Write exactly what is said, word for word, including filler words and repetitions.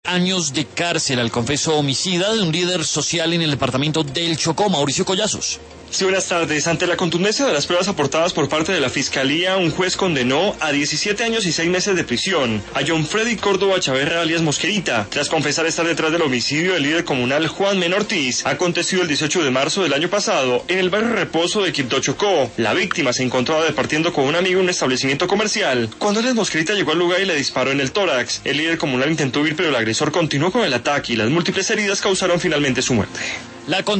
años de cárcel al confeso homicida de un líder social en el departamento del Chocó, Mauricio Collazos. Sí, buenas tardes. Ante la contundencia de las pruebas aportadas por parte de la Fiscalía, un juez condenó a diecisiete años y seis meses de prisión a John Freddy Córdoba Chaverra alias Mosquerita, tras confesar estar detrás del homicidio del líder comunal Juan Men Ortiz, acontecido el dieciocho de marzo del año pasado en el barrio Reposo de Quibdó, Chocó. La víctima se encontraba departiendo con un amigo en un establecimiento comercial cuando alias Mosquerita llegó al lugar y le disparó en el tórax. El líder comunal intentó huir, pero el agresor continuó con el ataque y las múltiples heridas causaron finalmente su muerte. La